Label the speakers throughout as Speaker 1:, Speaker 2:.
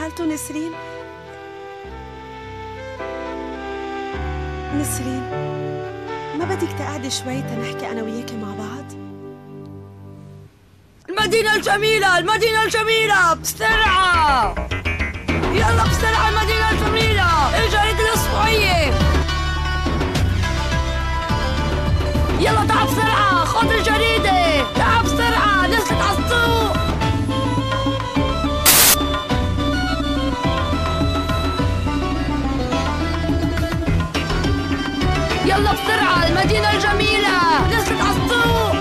Speaker 1: خالته نسرين؟ نسرين، ما بدك تقعدي شوي تنحكي أنا وياكي مع بعض؟
Speaker 2: المدينة الجميلة، المدينة الجميلة، بسرعة يلا بسرعة، المدينة الجميلة، الجريدة الأسبوعية، يلا تعال بسرعة، خذ الجريدة، تعال بسرعة، نزلت على السوق. يلا بسرعة، المدينة الجميلة، نزلت على السوق.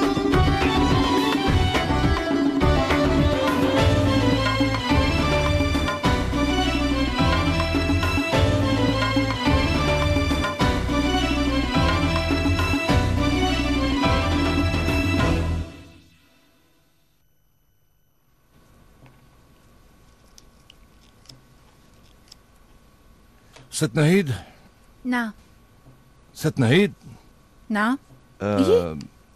Speaker 3: ست نهيد.
Speaker 4: نعم.
Speaker 3: ست نهيد.
Speaker 4: نعم. إيه؟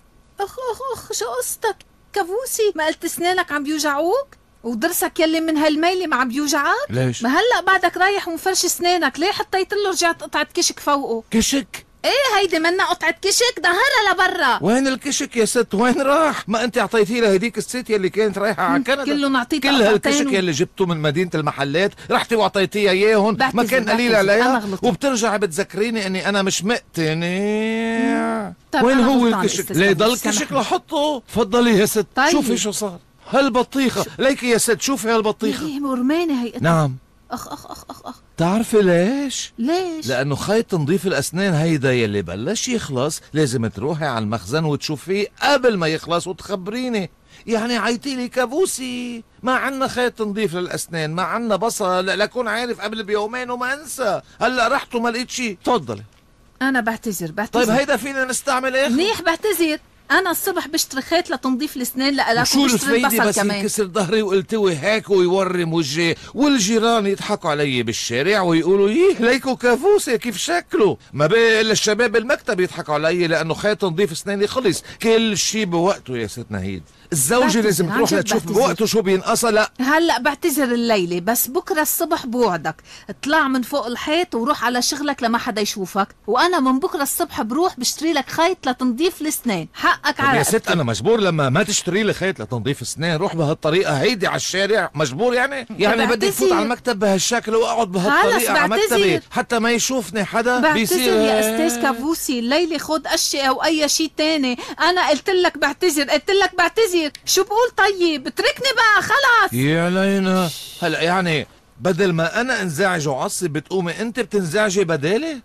Speaker 4: اخ شو قصتك كابوسي؟ ما قلت اسنانك عم بيوجعوك؟ وضرسك يلي من هالميلة ما عم بيوجعك؟
Speaker 3: ليش؟
Speaker 4: ما هلأ بعدك رايح ومفرش اسنانك، ليه حطيت له رجعت قطعة كشك فوقه؟
Speaker 3: كشك؟
Speaker 4: ايه هيدي منا قطعة كشك، ظهرها لبرا.
Speaker 3: وين الكشك يا ست؟ وين راح؟ ما انت اعطيتيه لهديك الست يلي كانت رايحة على كندا.
Speaker 4: كله نعطيته
Speaker 3: كل هالكشك يلي جبته من مدينة المحلات رحتي واعطيتيها اياهم، ما كان قليل عليها؟ وبترجع بتذكريني اني انا مش مقتنع. وين هو الكشك؟ ليه ضل كشك لحطه؟ تفضلي يا ست.
Speaker 4: طيب.
Speaker 3: شوفي شو صار. هالبطيخة ليكي يا ست، شوفي هالبطيخة.
Speaker 4: ايه مرمانة هي.
Speaker 3: نعم.
Speaker 4: اخ
Speaker 3: تعرفي ليش؟
Speaker 4: ليش؟
Speaker 3: لأنه خيط تنظيف الأسنان هيدا يلي بلش يخلص لازم تروحي على المخزن وتشوفيه قبل ما يخلص وتخبريني. يعني عيطيلي كابوسي، ما عنا خيط تنظيف للأسنان، ما عنا بصل لأكون عارف قبل بيومين وما أنسى. هلأ رحت وما لقيت شي. تفضلي.
Speaker 4: أنا بعتذر.
Speaker 3: طيب هيدا فينا نستعمل إيه؟
Speaker 4: منيح بعتذر. أنا الصبح بشتري خيط لتنظيف الأسنان لألاك وبشتري البصل
Speaker 3: بس
Speaker 4: كمان.
Speaker 3: ينكسر ظهري والتوي هيك ويورم وجهي والجيران يضحكوا علي بالشارع ويقولوا ييه ليكو كافوسي كيف شكله. ما بقى إلا الشباب بالمكتب يضحكوا علي لأنه خيط تنظيف أسناني خلص. كل شي بوقته يا ست نهيد. الزوجة لازم تروح لتشوف بوقته شو بينقصها. لا
Speaker 4: هلأ بعتذر الليلة، بس بكرة الصبح بوعدك اطلع من فوق الحيط وروح على شغلك لما حدا يشوفك، وأنا من بكرة الصبح بروح بشتري لك خيط لتنظيف الأسنان. حقك على
Speaker 3: يا ست. أنا مجبور لما ما تشتري لي خيط لتنظيف أسنان روح بهالطريقة هيدي على الشارع؟ مجبور يعني بدي فوت على المكتب بهالشكل وأقعد بهالطريقة على مكتبي حتى ما يشوفني حدا؟ بيصير
Speaker 4: يا أستاذ كافوسي الليلة خد أشياء أو أي شيء تاني. أنا قلت لك بعتذر. شو بقول؟ طيب اتركني بقى خلاص.
Speaker 3: يا لينا. هلا يعني بدل ما انا انزعج وعصب بتقومي انت بتنزعجي بدالي؟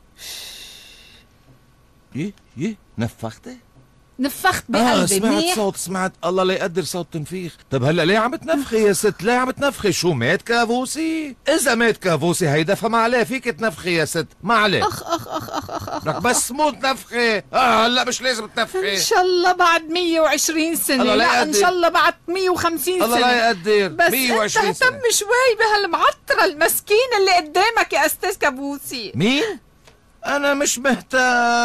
Speaker 3: يي نفخت
Speaker 4: بقلبي.
Speaker 3: سمعت الله لا يقدر صوت تنفيخ. طب هلا ليه عم تنفخي يا ست؟ ليه عم تنفخي؟ شو مات كابوسي؟ اذا مات كابوسي هيدا فما عليه فيك تنفخي يا ست، ما عليه.
Speaker 4: اخ
Speaker 3: لك بس مو تنفخي. هلا مش لازم تنفخي.
Speaker 4: ان شاء الله بعد 120 سنة. لا ان شاء الله بعد 150 سنة.
Speaker 3: الله لا يقدر.
Speaker 4: بس
Speaker 3: 120
Speaker 4: انت اهتم شوي بهالمعطرة المسكينة اللي قدامك يا استاذ كابوسي.
Speaker 3: مين؟ أنا مش مهتم.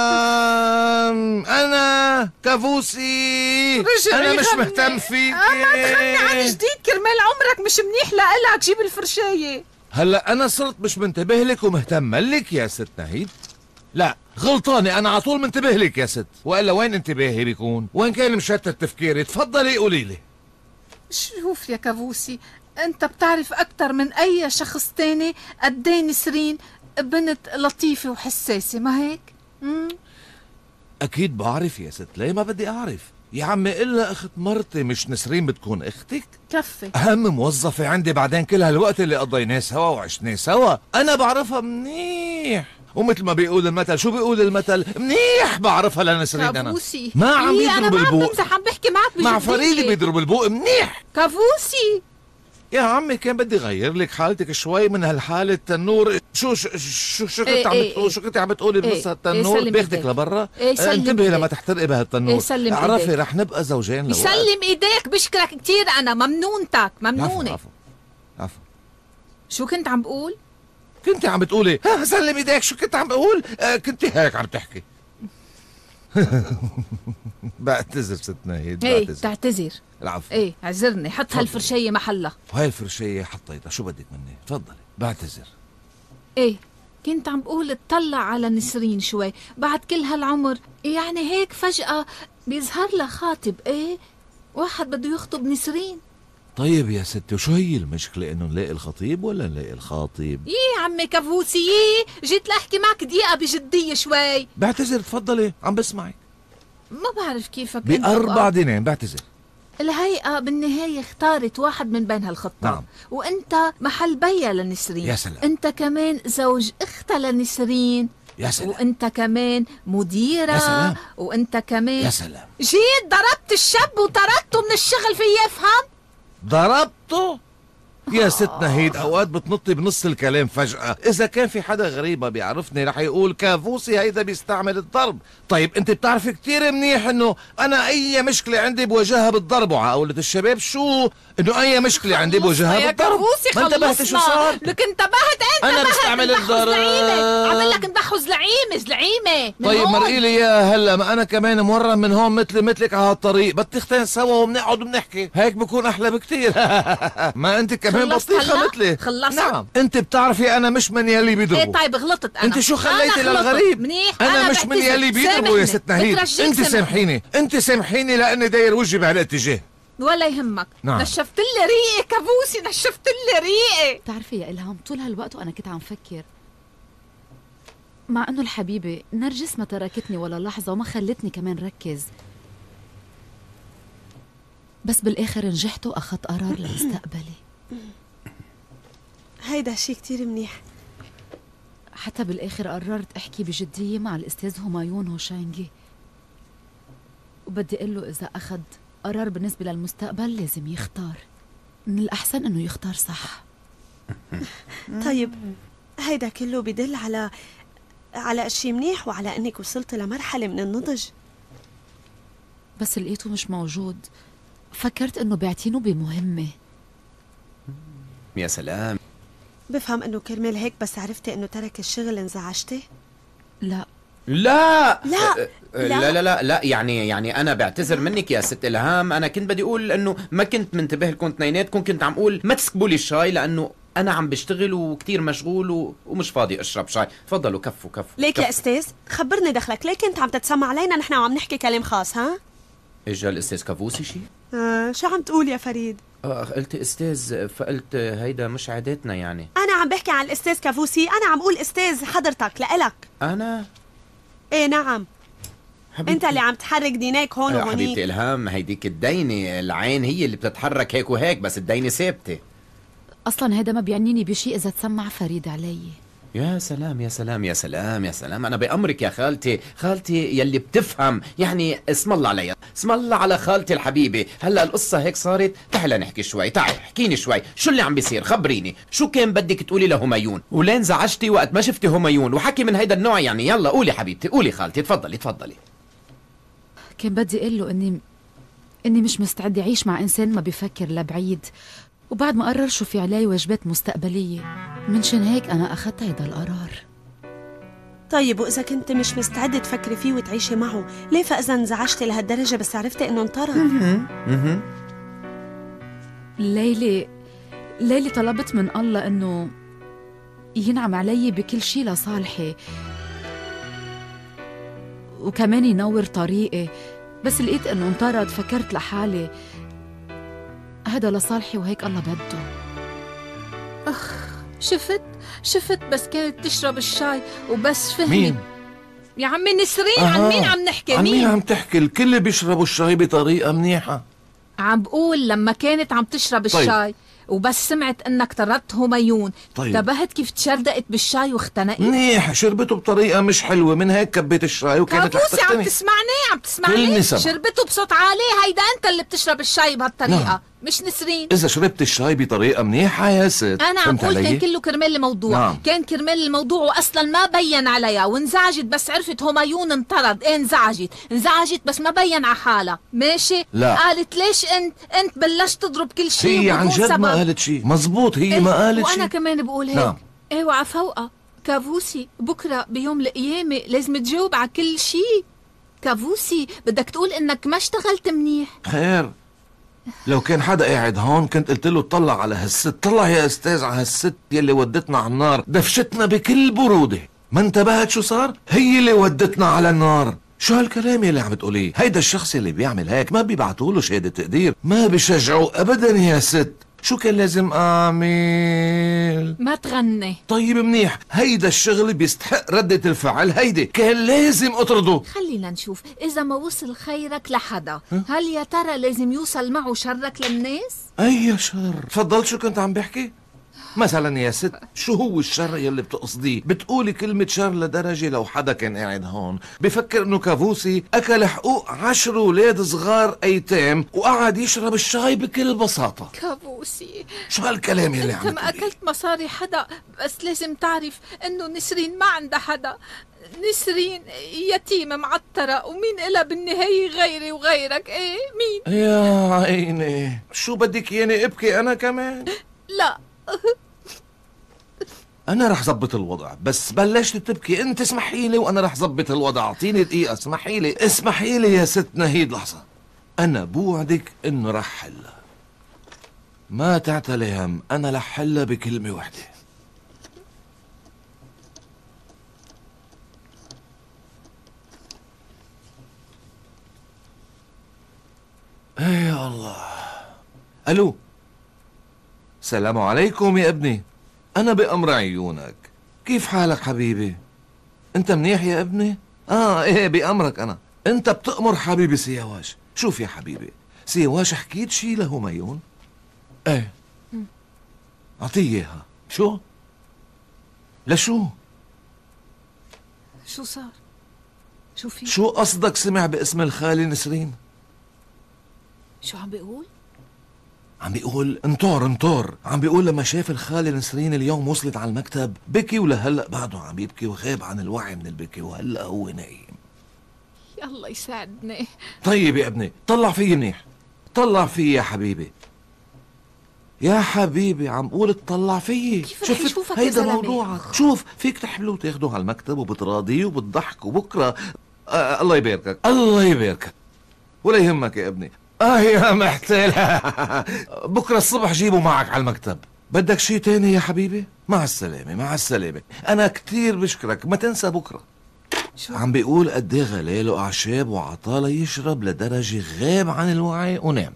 Speaker 3: أنا كافوسي. أنا مش مهتم فيك.
Speaker 4: ما تخلني عن جديد كرمال عمرك مش منيح لإلك. جيب الفرشاية.
Speaker 3: هلا أنا صرت مش منتبه لك ومهتم لك يا ست نهيد. لا غلطانة، أنا على طول منتبه لك يا ست، وإلا وين انتباهي بيكون؟ وين كان مشتت تفكيري؟ تفضلي قولي لي.
Speaker 4: شوف يا كافوسي، أنت بتعرف أكتر من أي شخص تاني قد ايه نسرين بنت لطيفة وحساسة، ما هيك؟
Speaker 3: أكيد بعرف يا ست، ليه ما بدي أعرف؟ يا عمي إلا أخت مرتي، مش نسرين بتكون أختك؟
Speaker 4: كفي.
Speaker 3: أهم موظفة عندي بعدين كل هالوقت اللي قضيناه سوا وعشناه سوا، أنا بعرفها منيح. ومثل ما بيقول المثل، شو بيقول المثل؟ منيح بعرفها لنسرين أنا.
Speaker 4: كافوسي
Speaker 3: ما عم يضرب البوق.
Speaker 4: أنا عم بحكي معك بجدية.
Speaker 3: مع فريدي بيضرب البوق منيح.
Speaker 4: كافوسي
Speaker 3: يا عمي كان بدي غير لك حالتك شوي من هالحالة التنور. شو كنت عم بتقول؟ شو كنت عم بتقولي بنص هالتنور؟ بياخدك لبرا. انتبهي لما تحترقي بهالتنور. اعرفي رح نبقى زوجين لوقت.
Speaker 4: سلم ايديك، بشكرك كتير، انا ممنونتك ممنونة.
Speaker 3: عفوا.
Speaker 4: شو كنت عم بقول؟
Speaker 3: كنت عم بتقولي سلم ايديك. شو كنت عم بقول؟ كنت هيك عم تحكي. بعتذر ست ناهيد،
Speaker 4: ايه
Speaker 3: بعتذر.
Speaker 4: تعتذر.
Speaker 3: العفو.
Speaker 4: ايه اعذرني، حط
Speaker 3: تفضل.
Speaker 4: هالفرشية محلها.
Speaker 3: وهي الفرشية حطيتها، شو بدك مني؟ تفضلي. بعتذر.
Speaker 4: ايه كنت عم بقول اطلع على نسرين شوي بعد كل هالعمر، يعني هيك فجأة بيظهر لها خاطب. ايه واحد بده يخطب نسرين.
Speaker 3: طيب يا ستي، وشو هي المشكلة؟ انه نلاقي الخطيب ولا نلاقي الخاطب؟
Speaker 4: يي عمي كفوسي، يي جيت لأحكي معك دقيقة بجدية شوي.
Speaker 3: بعتذر، تفضلي، عم بسمعك.
Speaker 4: ما بعرف كيفك أنت
Speaker 3: ب4 دينار، بعتذر.
Speaker 4: الهيئة بالنهاية اختارت واحد من بين هالخطاب.
Speaker 3: نعم.
Speaker 4: وانت محل بيا لنسرين.
Speaker 3: يا سلام.
Speaker 4: انت كمان زوج اختها لنسرين.
Speaker 3: يا سلام.
Speaker 4: وانت كمان مديرة.
Speaker 3: يا سلام.
Speaker 4: وانت كمان
Speaker 3: يا سلام.
Speaker 4: جيت ضربت الشاب وطردته من الشغل، في يفهم؟
Speaker 3: ضربته؟ يا ست نهيد، اوقات بتنطي بنص الكلام فجأة. اذا كان في حدا غريب ما بيعرفني رح يقول كافوسي هيدا بيستعمل الضرب. طيب انت بتعرف كتير منيح انه انا اي مشكلة عندي بواجهها بالضرب، وعقولة الشباب شو انه اي مشكلة عندي بواجهها بالضرب.
Speaker 4: ما
Speaker 3: انتبهت شو صار؟
Speaker 4: لك انتبهت انت؟
Speaker 3: أنا بستعمل الضرب.
Speaker 4: عمل لك نبحو زلعيمة
Speaker 3: طيب مرقي لي اياها هلا، ما انا كمان مورم من هون مثلك على هالطريق، بطيختين سوا وبنقعد وبنحكي، هيك بكون احلى بكتير. ما انت كمان
Speaker 4: خلصت
Speaker 3: بطيخه
Speaker 4: هلأ؟
Speaker 3: مثلي.
Speaker 4: خلصت؟
Speaker 3: نعم، انت بتعرفي انا مش من يلي بيضربوا.
Speaker 4: ايه طيب غلطت انا.
Speaker 3: انت شو خليتي
Speaker 4: أنا غلطت.
Speaker 3: للغريب؟
Speaker 4: منيح.
Speaker 3: انا مش من
Speaker 4: بعتذر.
Speaker 3: يلي بيضربوا يا ست نهيد.
Speaker 4: بترجيك
Speaker 3: انت
Speaker 4: سامحني.
Speaker 3: سامحيني، انت سامحيني لاني داير وجهي بهالاتجاه.
Speaker 4: ولا يهمك.
Speaker 3: نعم.
Speaker 4: نشفت لي ريقي كابوسي، نشفت لي ريقي.
Speaker 2: بتعرفي يا إلهام، طول هالوقت وأنا كنت عم فكر، مع إنه الحبيبة نرجس ما تركتني ولا لحظة وما خلتني كمان ركز، بس بالآخر نجحت وأخذت قرار لمستقبلي.
Speaker 1: هيدا شي كتير منيح.
Speaker 2: حتى بالآخر قررت أحكي بجدية مع الأستاذ همايون هوشانجي، وبدي أقول له إذا أخذ قرار بالنسبة للمستقبل لازم يختار، من الأحسن إنه يختار صح.
Speaker 1: طيب هيدا كله بدل على اشي منيح، وعلى انك وصلت لمرحلة من النضج.
Speaker 2: بس لقيته مش موجود، فكرت إنه بيعتينه بمهمة.
Speaker 5: يا سلام.
Speaker 1: بفهم انه كرمال هيك بس عرفتي انه ترك الشغل انزعجتي؟
Speaker 2: لا
Speaker 5: لا
Speaker 1: لا.
Speaker 5: لا لا لا, لا يعني انا بعتذر منك يا ست إلهام. انا كنت بدي اقول انه ما كنت منتبه لكم اثنيناتكم، كنت عم اقول ما تسكبوا لي الشاي لانه انا عم بشتغل وكتير مشغول ومش فاضي اشرب شاي. تفضلوا كفوا.
Speaker 1: ليك يا استاذ، خبرني دخلك، ليك انت عم تتسمع علينا نحن وعم نحكي كلام خاص؟ ها
Speaker 5: اجا الاستاذ كافوسي شي؟
Speaker 1: شو عم تقول يا فريد؟
Speaker 5: قلت استاذ، فقلت هيدا مش عادتنا يعني.
Speaker 1: انا عم بحكي عن الاستاذ كافوسي، انا عم اقول استاذ حضرتك لإلك.
Speaker 5: انا؟
Speaker 1: ايه نعم.
Speaker 5: حبيبتي.
Speaker 1: انت اللي عم تحرك دينيك هون وهونيك.
Speaker 5: حبيبتي إلهام، هيديك الدينة، العين هي اللي بتتحرك هيك وهيك، بس الدينة ثابتة.
Speaker 2: أصلا هيدا ما بيعنيني بشيء إذا تسمع فريد علي.
Speaker 5: يا سلام يا سلام يا سلام يا سلام، أنا بأمرك يا خالتي يلي بتفهم يعني. اسم الله عليها، اسم الله على خالتي الحبيبة. هلا القصة هيك صارت، تعال نحكي شوي، تعال احكيني شوي شو اللي عم بيصير، خبريني شو كان بدك تقولي لهمايون، ولين زعجتي وقت ما شفتي همايون وحكي من هيدا النوع يعني. يلا قولي حبيبتي، قولي خالتي، تفضلي.
Speaker 2: كان بدي أقول له إني مش مستعدة أعيش مع إنسان ما بيفكر لبعيد، وبعد ما قرر شو في علي واجبات مستقبلية، منشان هيك أنا أخذت هيدا القرار.
Speaker 1: طيب وإذا كنت مش مستعدة تفكري فيه وتعيشي معه، ليه فإذا انزعجتي لهالدرجة بس عرفتي إنه انطرد؟
Speaker 2: ليلي طلبت من الله إنه ينعم علي بكل شي لصالحي، وكمان ينور طريقي، بس لقيت إنه انطرد. فكرت لحالي هذا لصالحي وهيك الله بده.
Speaker 4: شفت بس كانت تشرب الشاي وبس فهمت.
Speaker 3: مين؟
Speaker 4: يا عمي نسرين. عن مين عم نحكي؟
Speaker 3: عن مين عم تحكي؟ الكل بيشربوا الشاي بطريقة منيحة.
Speaker 4: عم بقول لما كانت عم تشرب الشاي وبس سمعت انك طردت همايون، انتبهت كيف تشردقت بالشاي واختنقت.
Speaker 3: منيح، شربته بطريقة مش حلوة، من هيك كبيت الشاي وكانت رح
Speaker 4: كابوسي
Speaker 3: تختنق.
Speaker 4: عم تسمعني
Speaker 3: كل سمع.
Speaker 4: شربته بصوت عالي. هيدا انت اللي بتشرب الشاي بهالطريقة.
Speaker 3: نعم.
Speaker 4: مش نسرين.
Speaker 3: إذا شربت الشاي بطريقة منيحة يا ست.
Speaker 4: أنا عم قول كان كله كرمال الموضوع.
Speaker 3: نعم.
Speaker 4: كان كرمال الموضوع وأصلا ما بين عليها، وانزعجت بس عرفت همايون انطرد. انزعجت بس ما بين على حالها. ماشي؟
Speaker 3: لا.
Speaker 4: قالت ليش أنت بلشت تضرب كل شيء
Speaker 3: هي عن
Speaker 4: بدون
Speaker 3: جد
Speaker 4: سبب.
Speaker 3: ما قالت شيء. مزبوط، هي ما قالت شيء.
Speaker 4: وأنا كمان بقول هيك.
Speaker 3: نعم.
Speaker 4: ايوه عفوقة كافوسي، بكرة بيوم القيامة لازم تجاوب على كل شيء. كافوسي بدك تقول انك ما اشتغلت منيح.
Speaker 3: خير، لو كان حدا قاعد هون كنت قلت له طلع على هالست، طلع يا استاذ على هالست يلي ودتنا على النار، دفشتنا بكل برودة. ما انتبهت شو صار؟ هي اللي ودتنا على النار. شو هالكلام يلي عم تقوليه؟ هيدا الشخص اللي بيعمل هيك ما بيبعتوله شهادة تقدير، ما بيشجعوه ابدا يا ست. شو كان لازم اعمل؟
Speaker 4: ما تغني.
Speaker 3: طيب منيح، هيدا الشغل بيستحق ردة الفعل، هيدي كان لازم اطرده.
Speaker 4: خلينا نشوف اذا ما وصل خيرك لحدا، هل يا ترى لازم يوصل معه شرك للناس؟
Speaker 3: اي شر؟ تفضل، شو كنت عم بحكي؟ مثلا يا ست، شو هو الشر يلي بتقصديه؟ بتقولي كلمة شر لدرجة لو حدا كان قاعد هون بفكر انه كافوسي اكل حقوق 10 اولاد صغار ايتام وقعد يشرب الشاي بكل بساطة.
Speaker 4: كافوسي،
Speaker 3: شو هالكلام يلي
Speaker 4: انت
Speaker 3: عم
Speaker 4: ما
Speaker 3: تقوليه؟
Speaker 4: اكلت مصاري حدا، بس لازم تعرف انه نسرين ما عندها حدا. نسرين يتيمة معطرة، ومين إلها بالنهاية غيري وغيرك؟ ايه مين؟
Speaker 3: يا عيني، شو بدك ياني ابكي انا كمان؟
Speaker 4: لا
Speaker 3: انا رح زبط الوضع، بس بلشت تبكي انت اسمحي لي وانا رح زبط الوضع. اعطيني دقيقة، اسمحي لي يا ست نهيد لحظة. انا بوعدك انه رح حلها، ما تعتلي هم، انا رح حلها بكلمة وحدة. يا الله. الو، السلام عليكم يا ابني، أنا بأمر عيونك. كيف حالك حبيبي؟ أنت منيح يا ابني؟ إيه بأمرك أنا. أنت بتأمر حبيبي سيواش. شوف يا حبيبي، سيواش حكيت شي لهميون؟ إيه، أعطيه إياها. شو؟ لشو؟
Speaker 4: شو صار؟ شو في؟
Speaker 3: شو قصدك سمع باسم الخالة نسرين؟
Speaker 4: شو عم بيقول؟
Speaker 3: عم بيقول انطور. عم بيقول لما شاف الخالة نسرين اليوم وصلت على المكتب بكي، ولهلأ بعده عم يبكي وغاب عن الوعي من البكي، وهلأ هو نايم.
Speaker 4: يا الله يساعدني.
Speaker 3: طيب يا ابني، طلع فيي منيح، طلع فيي يا حبيبي. يا حبيبي عم قول تطلع فيي.
Speaker 4: كيف رح يشوفك يا
Speaker 3: هيدا
Speaker 4: زلمة؟
Speaker 3: موضوعك. شوف، فيك تحمله وتاخده على المكتب وبتراضيه وبتضحك، وبكره الله يباركك، الله يباركك، ولا يهمك يا ابني. يا محتال. بكره الصبح جيبه معك على المكتب. بدك شي تاني يا حبيبي؟ مع السلامة، مع السلامة. أنا كتير بشكرك، ما تنسى بكرة. عم بيقول قد ايه غلاله أعشاب وعطاله يشرب لدرجة غاب عن الوعي ونام.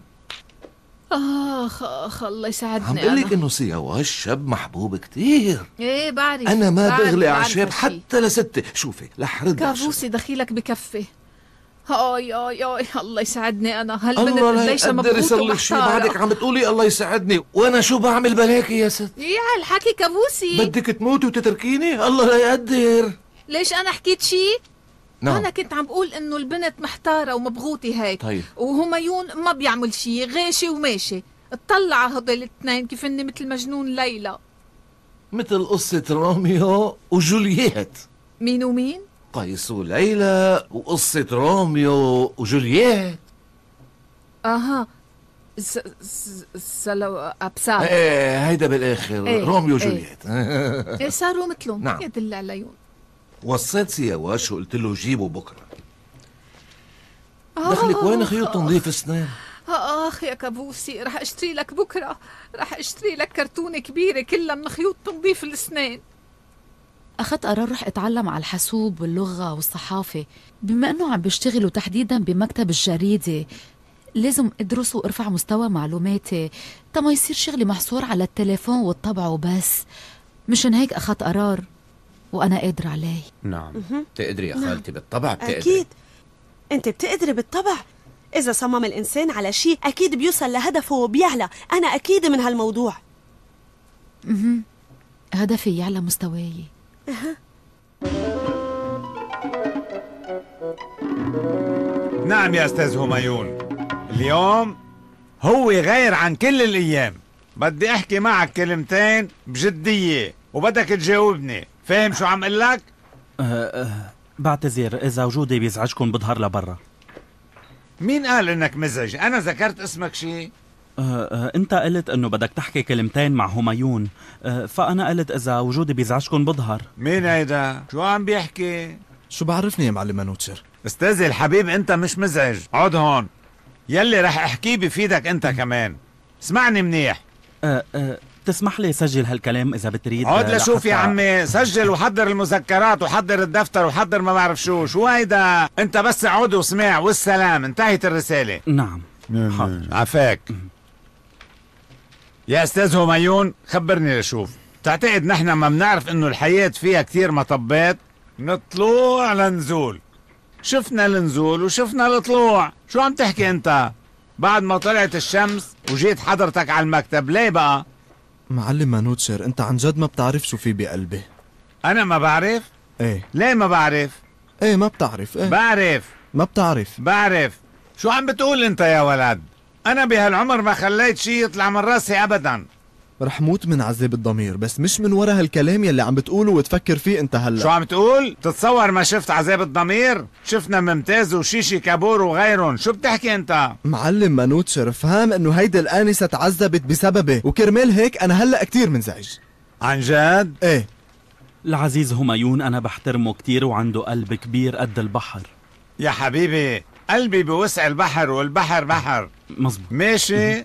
Speaker 4: آخ الله يساعدني.
Speaker 3: عم بقول لك إنه سيواش شاب محبوب كتير.
Speaker 4: ايه بعرف.
Speaker 3: أنا ما بغلي
Speaker 4: بعرف
Speaker 3: أعشاب
Speaker 4: هالشي.
Speaker 3: حتى لستة. شوفي لحرد
Speaker 4: كافوسي دخيلك بكفي. آي الله يساعدني. أنا هالبنت
Speaker 3: الله لا
Speaker 4: قديشها
Speaker 3: يقدر
Speaker 4: مبغوطة
Speaker 3: يصير لك شي،
Speaker 4: ومحتارة.
Speaker 3: بعدك عم بتقولي الله يساعدني، وأنا شو بعمل بلاكي يا ست؟
Speaker 4: يا هالحكي كافوسي.
Speaker 3: بدك تموتي وتتركيني؟ الله لا يقدر.
Speaker 4: ليش أنا حكيت شي؟
Speaker 3: نعم.
Speaker 4: أنا كنت عم بقول إنه البنت محتارة ومبغوطة هيك.
Speaker 3: طيب.
Speaker 4: وهميون ما بيعمل شي، غاشي وماشي. اطلع هدول الاثنين كيف إني مثل مجنون ليلى.
Speaker 3: مثل قصة روميو وجولييت.
Speaker 4: مين ومين؟
Speaker 3: قيس وليلى وقصة روميو وجولييت.
Speaker 4: اها سلو ابسار.
Speaker 3: ايه هيدا بالاخر.
Speaker 4: إيه،
Speaker 3: روميو
Speaker 4: إيه.
Speaker 3: وجولييت.
Speaker 4: ايه صاروا مثلهم.
Speaker 3: نعم.
Speaker 4: يدل عليهم.
Speaker 3: وصيت سيواش وقلت له جيبه بكره. دخلك وين خيوط تنظيف اسنان؟
Speaker 4: اخ يا كابوسي، رح اشتري لك بكره، رح اشتري لك كرتونه كبيره كلها من خيوط تنظيف الاسنان.
Speaker 2: أخذت قرار رح أتعلم على الحاسوب واللغة والصحافة، بما أنه عم بشتغل وتحديدا بمكتب الجريدة لازم أدرس وأرفع مستوى معلوماتي ما يصير شغلي محصور على التليفون والطبع وبس. مشان هيك أخذت قرار وأنا قادرة عليه.
Speaker 5: نعم تقدري يا خالتي، بالطبع بتقدري.
Speaker 1: أكيد أنت بتقدري بالطبع. إذا صمم الإنسان على شيء أكيد بيوصل لهدفه وبيعلى. أنا أكيد من هالموضوع.
Speaker 2: هدفي يعلى مستواي.
Speaker 6: نعم يا أستاذ هميون، اليوم هو غير عن كل الأيام. بدي أحكي معك كلمتين بجدية وبدك تجاوبني. فاهم شو عم قلك؟
Speaker 7: بعتذر إذا وجودي بيزعجكم بظهر لبرا.
Speaker 6: مين قال إنك مزعج؟ أنا ذكرت اسمك شي؟
Speaker 7: أنت قلت إنه بدك تحكي كلمتين مع هميون، فأنا قلت إذا وجودي بيزعجكم بظهر.
Speaker 6: مين هيدا؟ شو عم بيحكي؟
Speaker 8: شو بعرفني يا معلم منوتشر؟
Speaker 6: استاذي الحبيب انت مش مزعج، اقعد هون. يلي رح احكيه بفيدك انت كمان. اسمعني منيح.
Speaker 7: تسمح لي سجل هالكلام اذا بتريد.
Speaker 6: اقعد لشوف يا عمي، سجل وحضر المذكرات وحضر الدفتر وحضر ما بعرف شو هيدا. انت بس اقعد واسمع والسلام، انتهت الرسالة.
Speaker 7: نعم حاضر.
Speaker 6: عفاك. يا استاذ هميون خبرني لشوف، تعتقد نحن ما بنعرف انه الحياة فيها كتير مطبات؟ نطلوع لنزول، شفنا النزول وشفنا الطلوع. شو عم تحكي انت؟ بعد ما طلعت الشمس وجيت حضرتك على المكتب، ليه بقى؟
Speaker 8: معلم مانوتشر، انت عن جد ما بتعرف شو في بقلبي.
Speaker 6: انا ما بعرف؟
Speaker 8: ايه.
Speaker 6: ليه ما بعرف؟
Speaker 8: ايه ما بتعرف. ايه
Speaker 6: بعرف.
Speaker 8: ما بتعرف.
Speaker 6: بعرف. شو عم بتقول انت يا ولد؟ انا بهالعمر ما خليت شي يطلع من راسي ابدا.
Speaker 8: رح موت من عذاب الضمير، بس مش من ورا هالكلام يلي عم بتقوله وتفكر فيه انت هلا.
Speaker 6: شو عم تقول؟ تتصور ما شفت عذاب الضمير؟ شفنا ممتاز وشيشي كابور وغيرهم. شو بتحكي انت؟
Speaker 8: معلم مانوتشر، فهم انه هيدي الآنسة تعذبت بسببي، وكرمال هيك انا هلا كتير منزعج.
Speaker 6: عن جد؟
Speaker 8: ايه.
Speaker 7: العزيز هميون انا بحترمه كتير وعنده قلب كبير قد البحر.
Speaker 6: يا حبيبي قلبي بوسع البحر، والبحر بحر.
Speaker 7: مزبوط.
Speaker 6: ماشي.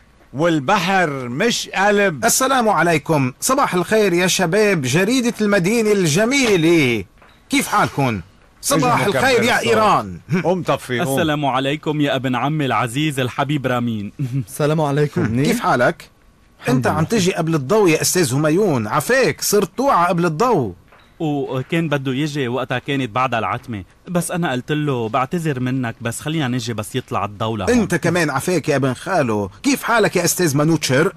Speaker 6: والبحر مش قلب.
Speaker 9: السلام عليكم، صباح الخير يا شباب جريدة المدينة الجميلة، كيف حالكم؟ صباح الخير يا إيران.
Speaker 6: قوم طفي.
Speaker 7: السلام عليكم يا ابن عمي العزيز الحبيب رامين.
Speaker 8: السلام عليكم. منيح؟
Speaker 9: كيف حالك؟ انت عم تجي قبل الضوء يا استاذ هميون، عفاك صرت توعى قبل الضوء.
Speaker 7: وكان بده يجي وقتها كانت بعدها العتمة، بس أنا قلت له بعتذر منك بس خلينا نجي بس يطلع الضوء.
Speaker 9: انت كمان عفاك يا ابن خالو. كيف حالك يا استاذ مانوتشر؟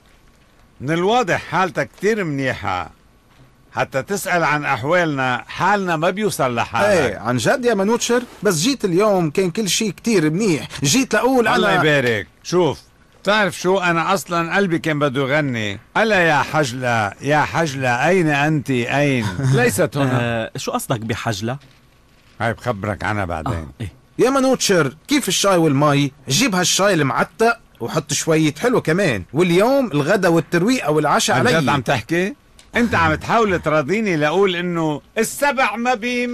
Speaker 6: من الواضح حالتك كتير منيحة، حتى تسأل عن أحوالنا حالنا ما بيوصل لحالك.
Speaker 9: ايه عن جد يا مانوتشر، بس جيت اليوم كان كل شيء كتير منيح، جيت لأقول
Speaker 6: الله
Speaker 9: أنا
Speaker 6: يبارك. شوف تعرف شو، أنا أصلا قلبي كان بده يغني ألا يا حجلة يا حجلة أين أنت أين. ليست هنا.
Speaker 7: شو قصدك بحجلة؟
Speaker 6: هاي بخبرك عنها بعدين.
Speaker 7: إيه؟
Speaker 9: يا مانوتشر كيف الشاي والمي؟ جيب هالشاي المعتق وحط شوية حلو كمان، واليوم الغدا والترويقة والعشاء
Speaker 6: عن
Speaker 9: علي.
Speaker 6: جد عم تحكي؟ انت عم تحاول تراضيني لاقول انه السبع ما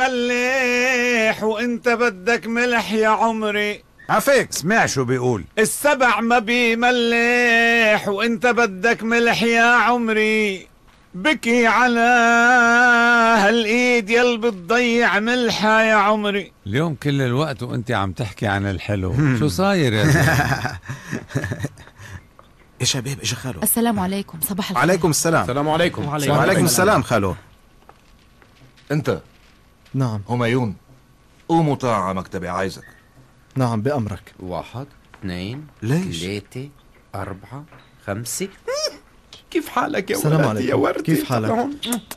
Speaker 6: بيملح وانت بدك ملح يا عمري.
Speaker 9: عفاك
Speaker 6: اسمع شو بيقول، السبع ما بيملح وانت بدك ملح يا عمري، بكي على هالايد يل بتضيع ملحة يا عمري. اليوم كل الوقت وانت عم تحكي عن الحلو. شو صاير يا زلمة؟
Speaker 9: يا شباب اجا خالو.
Speaker 2: السلام عليكم. صباح الخير.
Speaker 9: عليكم السلام.
Speaker 5: السلام عليكم.
Speaker 9: وعليكم السلام خالو.
Speaker 3: انت
Speaker 8: نعم.
Speaker 3: هميون قوم وطلع على مكتبي عايزك.
Speaker 8: نعم بأمرك.
Speaker 5: 1 2
Speaker 9: ليش؟
Speaker 5: 3 4 5. كيف حالك يا
Speaker 8: السلام
Speaker 5: ولدي
Speaker 8: عليكم.
Speaker 5: يا وردي؟
Speaker 8: كيف حالك؟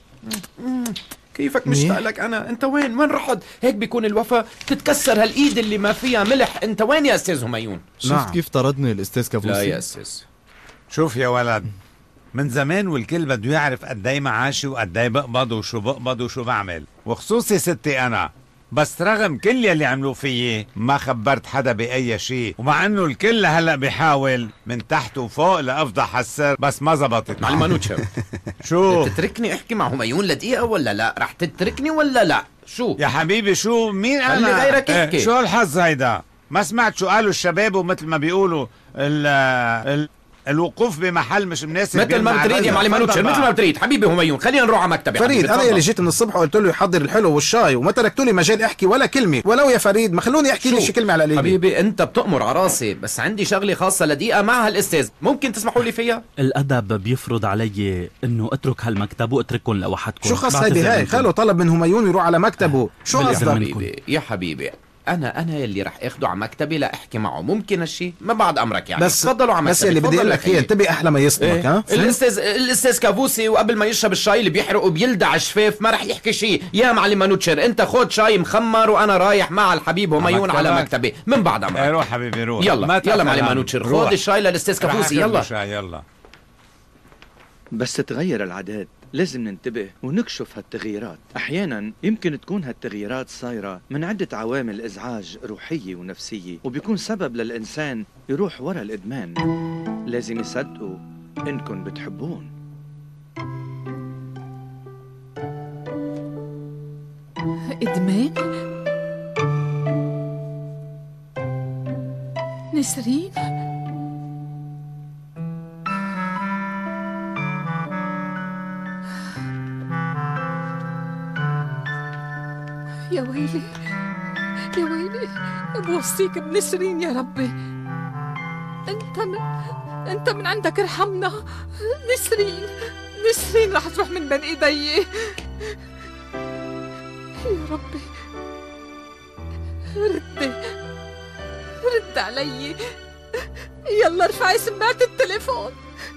Speaker 5: كيفك؟
Speaker 8: منيح.
Speaker 5: مشتاق لك انا. انت وين رحت؟ هيك بيكون الوفا تتكسر هالايد اللي ما فيها ملح. انت وين يا استاذ هميون؟
Speaker 8: شفت كيف طردني الأستاذ كابوسي؟
Speaker 5: لا يا استاذ.
Speaker 6: شوف يا ولد، من زمان والكل بده يعرف قد ايه معاشي وقد ايه بقبض وشو بقبض وشو بعمل، وخصوصي ستي انا. بس رغم كل يلي عملوه فيي ما خبرت حدا بأي شيء، ومع انه الكل هلا بيحاول من تحت وفوق لافضح السر، بس ما زبطت
Speaker 5: معلم مانوتشر
Speaker 6: شو؟
Speaker 5: تتركني احكي مع هميون لدقيقة ولا لا؟ رح تتركني ولا لا؟ شو؟
Speaker 6: يا حبيبي شو مين انا؟
Speaker 5: خلي غيرك يحكي.
Speaker 6: شو الحظ هيدا؟ ما سمعت شو قالوا الشباب، ومثل ما بيقولوا الوقوف بمحل مش مناسب.
Speaker 5: مثل ما بتريد يا معلم مانوتشر، مثل ما بتريد حبيبي هميون. خلينا نروح على مكتبي.
Speaker 9: فريد انا يلي جيت من الصبح وقلت له يحضر الحلو والشاي وما تركتوا لي مجال احكي ولا كلمه، ولو يا فريد ما خلوني احكي لي شي كلمه على قليلي.
Speaker 5: حبيبي انت بتأمر على راسي، بس عندي شغله خاصه لدقيقه مع هالاستاذ، ممكن تسمحوا لي فيها؟
Speaker 7: الأدب بيفرض علي إنه أترك هالمكتب وأترككم لوحدكم.
Speaker 9: شو خص هيدي هاي؟ خلو طلب من هميون يروح على مكتبه. شو
Speaker 7: بالإذن
Speaker 9: قصدك؟
Speaker 7: منكم.
Speaker 5: حبيبي يا حبيبي، انا يلي رح اخده على مكتبي لا احكي معه. ممكن هالشي؟ ما بعد امرك يعني.
Speaker 9: بس
Speaker 5: تفضلوا على مكتبي.
Speaker 9: بس اللي بدي اقول لك هي انتبه احلى ما يصدمك. ها
Speaker 5: الاستاذ كابوسي وقبل ما يشرب الشاي اللي بيحرق وبيلدع شفاف ما رح يحكي شيء. يا معلم مانوتشر انت خد شاي مخمر وانا رايح مع الحبيب هميون على مكتبي من بعد امرك.
Speaker 6: روح حبيبي روح.
Speaker 5: يلا معلم مانوتشر خد الشاي للاستاذ كابوسي.
Speaker 6: يلا.
Speaker 10: بس تتغير العادات لازم ننتبه ونكشف هالتغييرات. أحيانا يمكن تكون هالتغييرات صايرة من عدة عوامل إزعاج روحية ونفسية، وبيكون سبب للإنسان يروح ورا الإدمان. لازم يصدقوا إنكم بتحبون.
Speaker 2: إدمان؟
Speaker 4: نسرين؟ يا ويلي يا ويلي، بوصيك بنسرين يا ربي، انت من عندك ارحمنا. نسرين رح تروح من بين ايدي يا ربي. رد علي، يلا ارفعي سماعة التليفون،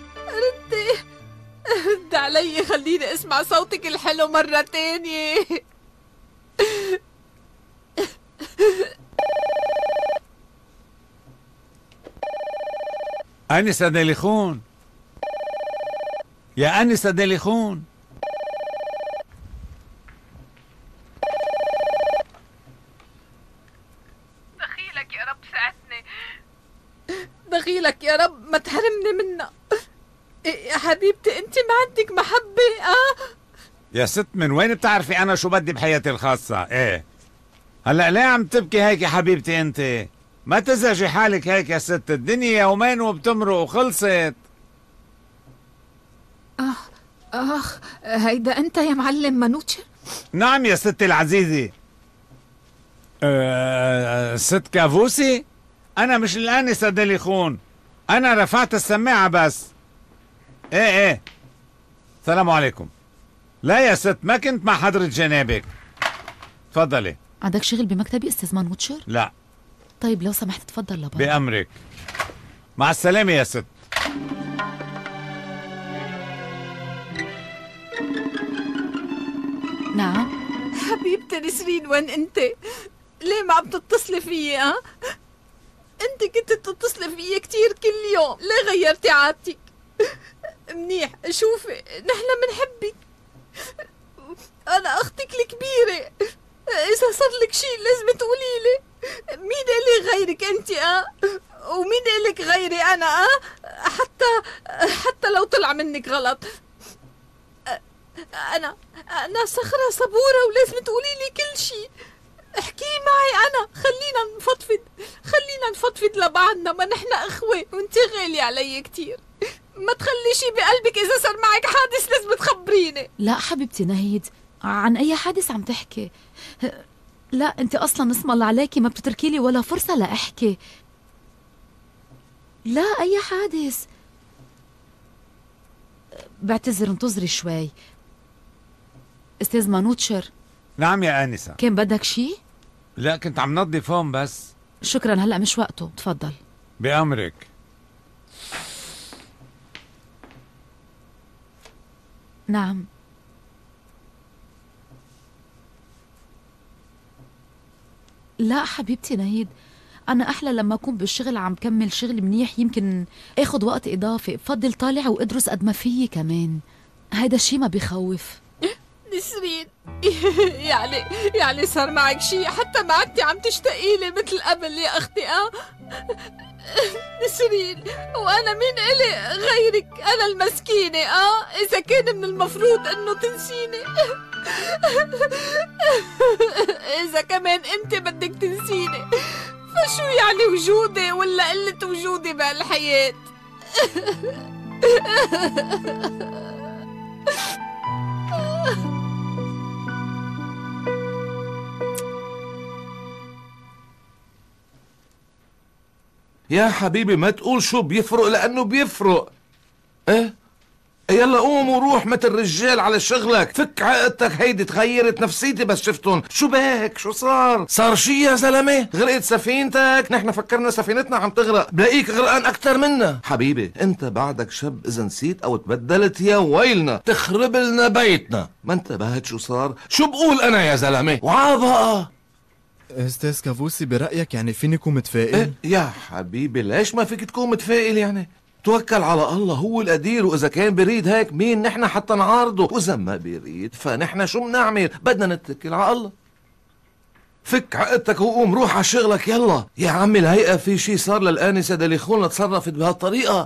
Speaker 4: رد علي، خليني اسمع صوتك الحلو مرة تانية.
Speaker 6: أنسة دليخون، يا أنسة دليخون.
Speaker 4: دخيلك يا رب ساعدني، دخيلك يا رب ما تحرمني منها. يا حبيبتي انت ما عندك محبة؟
Speaker 6: يا ست من وين بتعرفي أنا شو بدي بحياتي الخاصة؟ إيه هلأ ليه عم تبكي هيك يا حبيبتي انت؟ ما تزعجي حالك هيك يا ست، الدنيا يومين وبتمرق وخلصت.
Speaker 4: هيدا انت يا معلم مانوتشر؟
Speaker 6: نعم يا ستي العزيزة. ست كافوسي؟ أنا مش الآنسة دليخون، أنا رفعت السماعة بس. إيه السلام عليكم. لا يا ست ما كنت مع حضرة جنابك. تفضلي.
Speaker 2: عندك شغل بمكتبي استاذ مانوتشر؟
Speaker 6: لا.
Speaker 2: طيب لو سمحت تفضل لبابا.
Speaker 6: بأمرك. مع السلامة يا ست.
Speaker 2: نعم
Speaker 4: حبيبتي نسرين، وين انت؟ ليه ما عم تتصلي فيي؟ انت كنت تتصلي فيي كتير كل يوم، ليه غيرتي عادتك؟ منيح، شوفي نحن منحبك، انا اختك الكبيرة، اذا صار لك شيء لازم تقولي لي. مين إلي غيرك انت؟ ومين إلك غيري انا؟ حتى لو طلع منك غلط، انا صخرة صبورة ولازم تقولي لي كل شيء. احكي معي انا، خلينا نفضفض لبعضنا، ما نحن اخوة وانت غالية علي كتير. ما تخلي شي بقلبك، اذا صار معك حادث لازم تخبريني.
Speaker 2: لا حبيبتي نهيد، عن اي حادث عم تحكي؟ لا انت اصلا اسم الله عليكي ما بتتركي لي ولا فرصة لاحكي. لا اي حادث. بعتذر، انتظري شوي. استاذ مانوتشر.
Speaker 6: نعم يا آنسة.
Speaker 2: كان بدك شي؟
Speaker 6: لا كنت عم نظف هون بس.
Speaker 2: شكرا، هلأ مش وقته، تفضل.
Speaker 6: بأمرك.
Speaker 2: نعم. لا حبيبتي نهيد، أنا أحلى لما أكون بالشغل عم كمل شغل منيح، يمكن أخذ وقت إضافي، بفضل طالع وأدرس قد ما فيي كمان، هيدا الشي ما بيخوف.
Speaker 4: نسرين يعني صار معك شي حتى ما عدتي عم تشتاقي لي مثل قبل يا أختي؟ نسرين، وأنا مين إلي غيرك؟ أنا المسكينة. إذا كان من المفروض إنه تنسيني، إذا كمان أنت بدك تنسيني، فشو يعني وجودي ولا قلة وجودي بهالحياة؟
Speaker 3: يا حبيبي ما تقول شو بيفرق، لأنه بيفرق. ايه يلا قوم وروح مثل رجال على شغلك، فك عقدتك، هيدي تغيرت نفسيتي بس شفتن. شو بك؟ شو صار شي يا زلمة؟ غرقت سفينتك؟ نحن فكرنا سفينتنا عم تغرق، بلاقيك غرقان أكتر منا. حبيبي انت بعدك شاب، إذا نسيت أو تبدلت يا ويلنا تخرب لنا بيتنا. ما انتبهت شو صار؟ شو بقول أنا يا زلمة؟ وعابقى
Speaker 8: استاذ كافوسي، برأيك يعني فيني كون متفائل؟
Speaker 3: إيه؟ يا حبيبي ليش ما فيك تكون متفائل يعني؟ توكل على الله، هو القدير، وإذا كان بريد هيك مين نحن حتى نعارضه، وإذا ما بريد فنحن شو بنعمل؟ بدنا نتكل على الله. فك عقدتك وقوم روح على شغلك يلا. يا عمي الهيئة في شي صار للآنسة دليخون تصرفت بهالطريقة؟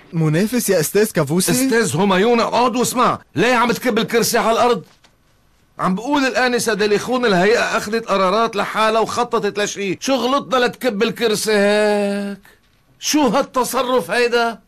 Speaker 8: منافس يا استاذ كافوسي؟
Speaker 3: استاذ هميون اقعد واسمع، ليه عم تكب الكرسي على الأرض؟ عم بقول الآنسة دليخون الهيئة أخذت قرارات لحالها وخططت لشيء، شو غلطنا لتكب الكرسي هيك؟ شو هالتصرف هيدا؟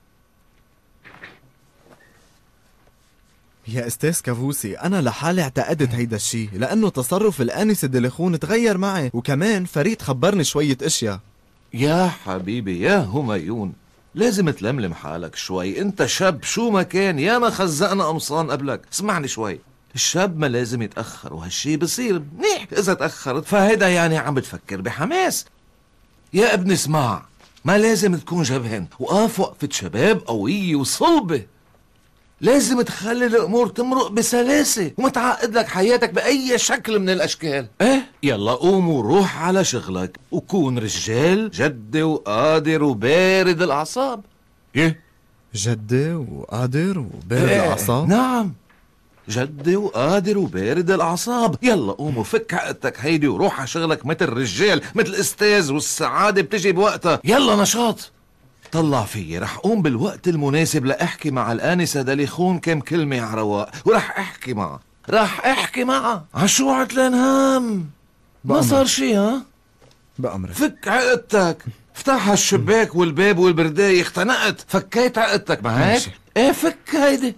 Speaker 8: يا استاذ كافوسي، انا لحالي اعتقدت هيدا الشيء لانه تصرف الآنسة دليخون تغير معي، وكمان فريد خبرني شوية اشياء.
Speaker 3: يا حبيبي يا هميون، لازم تلملم حالك شوي، انت شاب شو ما كان، يا ما خزقنا قمصان قبلك. اسمعني شوي، الشاب ما لازم يتأخر، وهالشي بصير منيح إذا تأخرت، فهيدا يعني عم بتفكر بحماس. يا ابني اسمع، ما لازم تكون جبهن، وقف وقفة شباب قوية وصلبة. لازم تخلي الأمور تمرق بسلاسة وما تعقد لك حياتك بأي شكل من الأشكال. يلا قوم وروح على شغلك، وكون رجال جدي وقادر وبارد الأعصاب.
Speaker 8: جدي وقادر وبارد الأعصاب؟
Speaker 3: نعم، جدي وقادر وبارد الأعصاب. يلا قوم وفك عقدتك هيدي وروح على شغلك مثل رجال، مثل أستاذ، والسعادة بتجي بوقتها. يلا نشاط. طلع فيي، رح قوم بالوقت المناسب لأحكي مع الآنسة دليخون كم كلمة على رواق، ورح أحكي معها. عشو عتلان هام؟ ما صار شي ها؟
Speaker 8: بأمرك.
Speaker 3: فك عقدتك، افتح هالشباك والباب والبرداية. اختنقت، فكيت عقدتك ما هيك؟ ايه فك هيدي.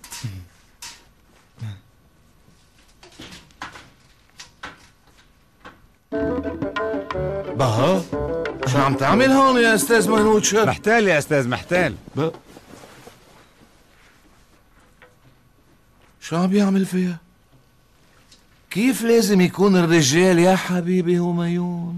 Speaker 3: بها شو عم تعمل هون يا استاذ منوتش؟
Speaker 6: محتال يا استاذ محتال.
Speaker 3: شو عم بيعمل فيها؟ كيف لازم يكون الرجال يا حبيبي هميون؟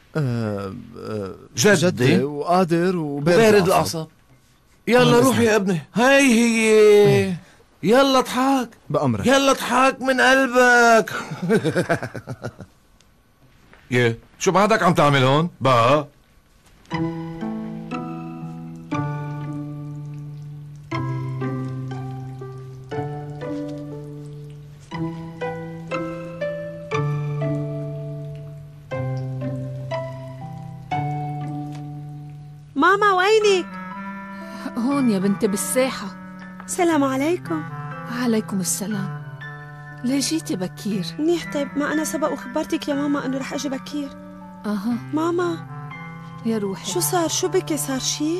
Speaker 8: جدي وقادر
Speaker 3: وبارد الأعصاب. يلا روح يا ابني، هي يلا اضحك.
Speaker 8: بأمرك.
Speaker 3: يلا اضحك من قلبك. شو بعدك عم تعمل هون؟ بقى
Speaker 1: ماما وينك؟
Speaker 4: هون يا بنتي بالساحة.
Speaker 1: السلام عليكم.
Speaker 4: عليكم السلام. ليه جيتي بكير؟
Speaker 1: منيح. طيب ما أنا سبق وخبرتك يا ماما إنه رح أجي بكير. ماما
Speaker 4: يا روحي،
Speaker 1: شو صار؟ شو بكي؟ صار شي؟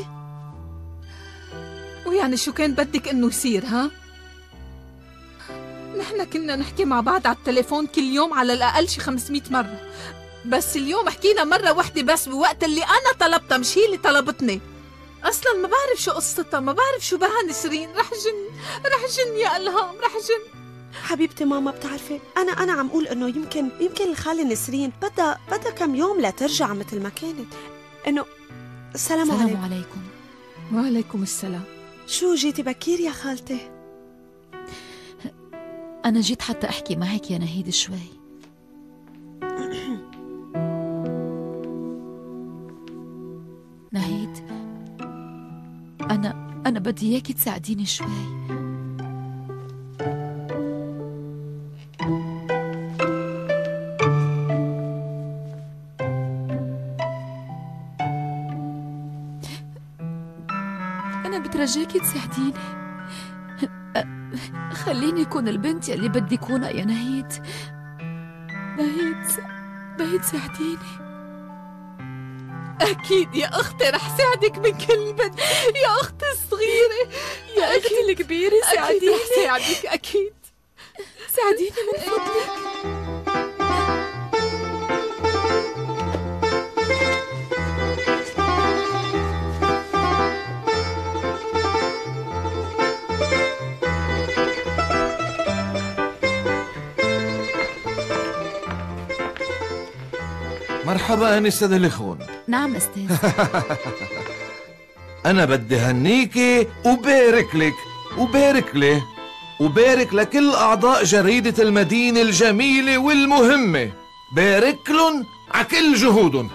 Speaker 4: ويعني شو كان بدك إنه يصير ها؟ نحن كنا نحكي مع بعض على التليفون كل يوم على الأقل شي 500 مرة، بس اليوم حكينا مرة واحدة بس بوقت اللي أنا طلبتها، مش هي اللي طلبتني. أصلاً ما بعرف شو قصتها، ما بعرف شو بها نسرين. رح جن يا إلهام، رح جن.
Speaker 1: حبيبتي ماما بتعرفي أنا عم أقول إنه يمكن الخالة نسرين بدها كم يوم لترجع مثل ما كانت. إنه السلام عليكم.
Speaker 4: وعليكم السلام.
Speaker 1: شو جيتي بكير يا خالتي؟
Speaker 2: أنا جيت حتى أحكي معك يا نهيد شوي. نهيد، أنا بدي إياكي تساعديني شوي. أنا بترجاكي تساعديني، خليني أكون البنت يلي بدي كونها يا نهيد. نهيد ساعديني.
Speaker 4: أكيد يا أختي رح ساعدك من كل بدء يا أختي الصغيرة،
Speaker 2: يا أختي الكبيرة ساعديني.
Speaker 4: أكيد رح ساعدك، أكيد
Speaker 2: ساعديني من فضلك.
Speaker 3: مرحبا أنسة دليخون.
Speaker 2: نعم أستاذ.
Speaker 3: أنا بدي هنيكي وبارك لك وبارك لي وبارك لكل أعضاء جريدة المدينة الجميلة والمهمة. بارك لهم على كل جهودهم.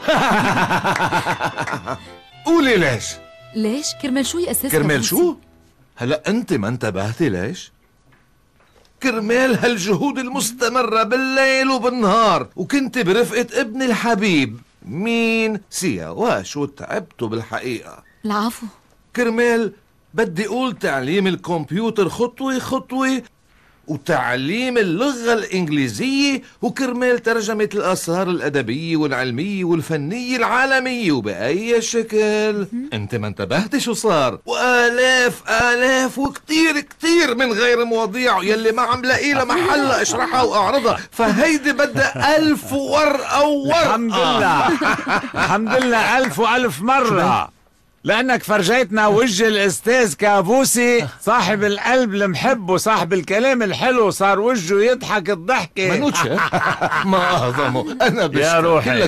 Speaker 3: قولي ليش؟
Speaker 2: كرمال شو يا أستاذ؟
Speaker 3: كرمال شو؟ هلأ أنت ما انتبهتي ليش؟ كرمال هالجهود المستمرة بالليل وبالنهار، وكنت برفقة ابني الحبيب مين؟ سياواش، وتعبتوا بالحقيقة.
Speaker 2: العفو.
Speaker 3: كرمال بدي أقول تعليم الكمبيوتر خطوة خطوة، وتعليم اللغة الإنجليزية وكرمال ترجمة الآثار الأدبية والعلمية والفنية العالمية وبأي شكل. أنت ما انتبهت شو صار؟ وآلاف وكتير كتير من غير مواضيع يلي ما عم لاقي لها محلها اشرحها وأعرضها، فهيدي بدها 1000 ورقة وورقة.
Speaker 6: الحمد لله الحمد لله 1000 وألف مرة، لأنك فرجيتنا وجه الأستاذ كابوسي صاحب القلب المحب وصاحب الكلام الحلو، صار وجهه يضحك الضحكة.
Speaker 3: منوتشر ما أعظمه، أنا بشكر
Speaker 6: يا روحي.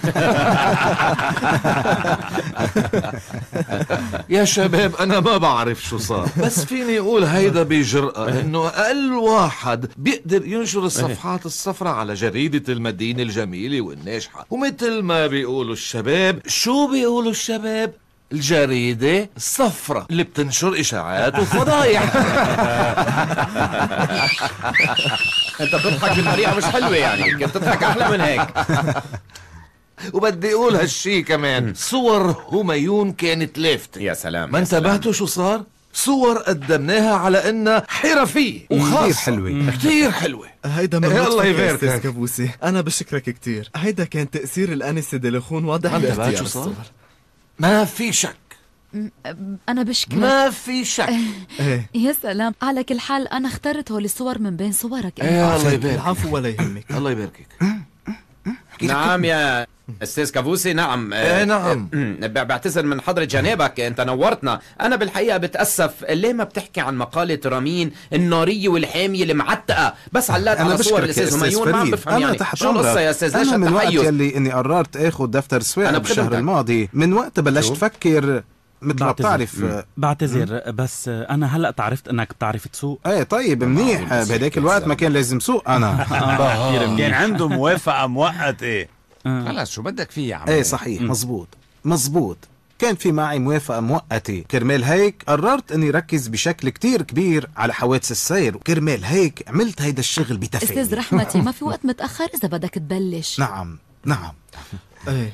Speaker 3: يا شباب أنا ما بعرف شو صار، بس فيني أقول هيدا بجرأة إنه أقل واحد بيقدر ينشر الصفحات الصفراء على جريدة المدينة الجميلة والناجحة. ومثل ما بيقولوا الشباب، شو بيقولوا الشباب؟ الجريدة الصفراء اللي بتنشر إشاعات وفضايح.
Speaker 5: انت بتضحك بطريقة مش حلوة، يعني كنت تضحك أحلى من هيك.
Speaker 3: وبدي أقول هالشي كمان، صور هميون كانت لافتة.
Speaker 5: يا سلام،
Speaker 3: ما انتبهتوا شو صار؟ صور قدمناها على انها حرفية وخاصة،
Speaker 9: كتير حلوة
Speaker 3: كتير حلوة.
Speaker 8: هيدا
Speaker 3: الله
Speaker 8: مبروك يا
Speaker 3: يبارك
Speaker 8: أستاذ
Speaker 3: فيك.
Speaker 8: كابوسي، أنا بشكرك كتير. هيدا كان تأثير الآنسة دلخون واضح
Speaker 3: ما انتبهت
Speaker 8: باختيار
Speaker 3: شو صار؟
Speaker 8: الصور.
Speaker 3: ما في شك،
Speaker 2: أنا بشكرك.
Speaker 3: ما في شك.
Speaker 8: ايه
Speaker 2: يا سلام، على كل حال أنا اخترت هول الصور من بين صورك.
Speaker 3: ايه الله يبارك.
Speaker 8: العفو ولا يهمك.
Speaker 3: الله يباركك.
Speaker 5: نعم يا استاذ كابوسي، نعم.
Speaker 3: ايه نعم.
Speaker 5: بعتذر من حضرة جنابك، انت نورتنا. انا بالحقيقة بتأسف، ليه ما بتحكي عن مقالة رامين النارية والحامية المعتقة؟ بس علقت على صور الاستاذ هميون، ما عم بفهم
Speaker 9: أنا
Speaker 5: يعني
Speaker 9: تحت
Speaker 5: شو القصة يا استاذ؟ ليش
Speaker 9: أنا من وقت
Speaker 5: التحيز؟
Speaker 9: يلي إني قررت آخذ دفتر سواقة
Speaker 5: أنا
Speaker 9: بالشهر
Speaker 5: بخدمتك.
Speaker 9: الماضي، من وقت بلشت فكر مثل ما بتعرف.
Speaker 7: بعتذر، بس أنا هلأ تعرفت أنك بتعرف تسوق.
Speaker 9: ايه طيب منيح، بهداك الوقت ما كان لازم سوق أنا.
Speaker 6: كان عنده موافقة مؤقتة.
Speaker 11: خلص شو بدك فيه يا عم؟
Speaker 9: ايه صحيح، مزبوط. كان في معي موافقة مؤقتة، كرمال هيك قررت اني ركز بشكل كتير كبير على حوادث السير، وكرمال هيك عملت هيدا الشغل بتفاني.
Speaker 2: أستاذ رحمتي، ما في وقت متأخر إذا بدك تبلش.
Speaker 9: نعم
Speaker 8: ايه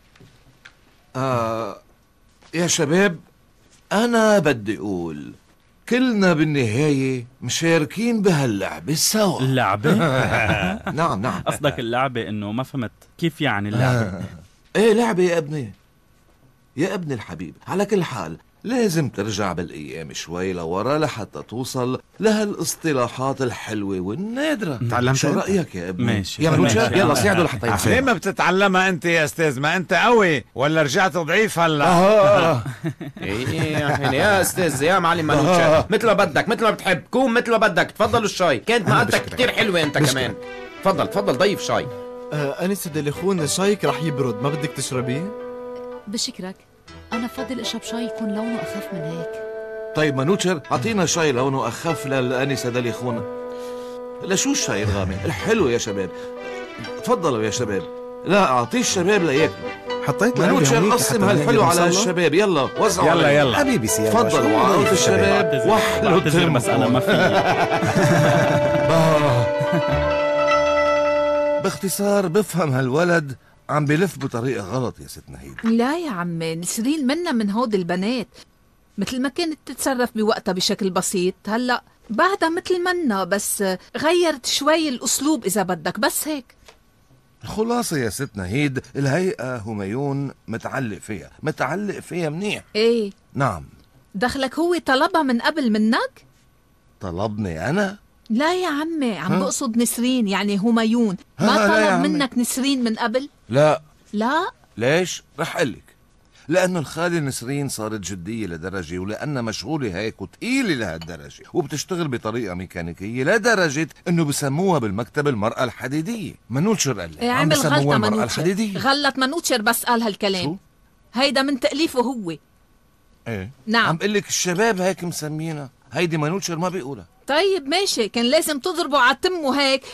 Speaker 3: يا شباب أنا بدي أقول كلنا بالنهاية مشاركين بهاللعبة سوا.
Speaker 7: اللعبة؟
Speaker 3: نعم.
Speaker 7: قصدك اللعبة؟ إنه ما فهمت كيف يعني اللعبة؟
Speaker 3: ايه لعبة يا ابني، يا ابني الحبيب. على كل حال لازم ترجع بالأيام شوي لورا لحتى توصل لهالاصطلاحات الحلوة والنادرة.
Speaker 9: تعلمت
Speaker 3: شو
Speaker 9: أنت؟
Speaker 3: رأيك يا ابني؟
Speaker 7: ماشي.
Speaker 3: يا منوشة
Speaker 7: ماشي.
Speaker 3: يلا صعدوا لحتى ينفع.
Speaker 6: ليه ما بتتعلمها انت يا استاذ؟ ما انت قوي ولا رجعت ضعيف هلا؟
Speaker 5: ايه يا استاذ يا معلم منوتشر، مثل ما بدك، مثل ما بتحب، كون مثل ما بدك. تفضلوا الشاي، كانت مقالتك كتير حلوة انت كمان. تفضل ضيف شاي.
Speaker 8: آنسة دلخون، شايك رح يبرد، ما بدك تشربيه؟
Speaker 2: بشكرك، أنا بفضل أشرب شاي يكون لونه أخف من هيك.
Speaker 3: طيب منوتشر أعطينا شاي لونه أخف للأنسة دليخونة. لشو الشاي الغامق الحلو يا شباب؟ تفضلوا يا شباب. لا أعطيه الشباب لياكلوا.
Speaker 9: حطيت
Speaker 3: منوتشر قسم هالحلو على الشباب، يلا وزعوا.
Speaker 6: يلا
Speaker 9: حبيبي سيادة،
Speaker 3: تفضلوا وعقلوا الشباب واحلوا
Speaker 7: بعتذر بس أنا ما في.
Speaker 3: باختصار بفهم هالولد عم بلف بطريقة غلط يا ست نهيد.
Speaker 4: لا يا عمي، نسرين منا من هود البنات، مثل ما كانت تتصرف بوقتها بشكل بسيط، هلا بعدها مثل منا، بس غيرت شوي الأسلوب إذا بدك، بس هيك.
Speaker 3: الخلاصة يا ست نهيد، الهيئة هميون متعلق فيها منيح.
Speaker 4: ايه
Speaker 3: نعم.
Speaker 4: دخلك هو طلبها من قبل منك؟
Speaker 3: طلبني أنا؟
Speaker 4: لا يا عمي، عم بقصد نسرين، يعني هميون. ما
Speaker 3: لا يا
Speaker 4: طلب
Speaker 3: عمي.
Speaker 4: منك نسرين من قبل؟
Speaker 3: لا.
Speaker 4: ليش؟
Speaker 3: رح قلك. لأنه الخالة نسرين صارت جدية لدرجة، ولأنها مشغولة هيك وتقيلة لهالدرجة، وبتشتغل بطريقة ميكانيكية لدرجة إنه بسموها بالمكتب المرأة الحديدية. منوتشر قال لي
Speaker 4: إيه،
Speaker 3: عم
Speaker 4: عمل
Speaker 3: بسموها
Speaker 4: غلطة
Speaker 3: المرأة
Speaker 4: منوتشر.
Speaker 3: الحديدية.
Speaker 4: غلط منوتشر بس قال هالكلام.
Speaker 3: شو؟
Speaker 4: هيدا من تأليفه هو.
Speaker 3: ايه
Speaker 4: نعم.
Speaker 3: عم قلك الشباب هيك مسمينا، هيدي منوتشر ما بيقولها.
Speaker 4: طيب ماشي، كان لازم تضربه على تمه هيك.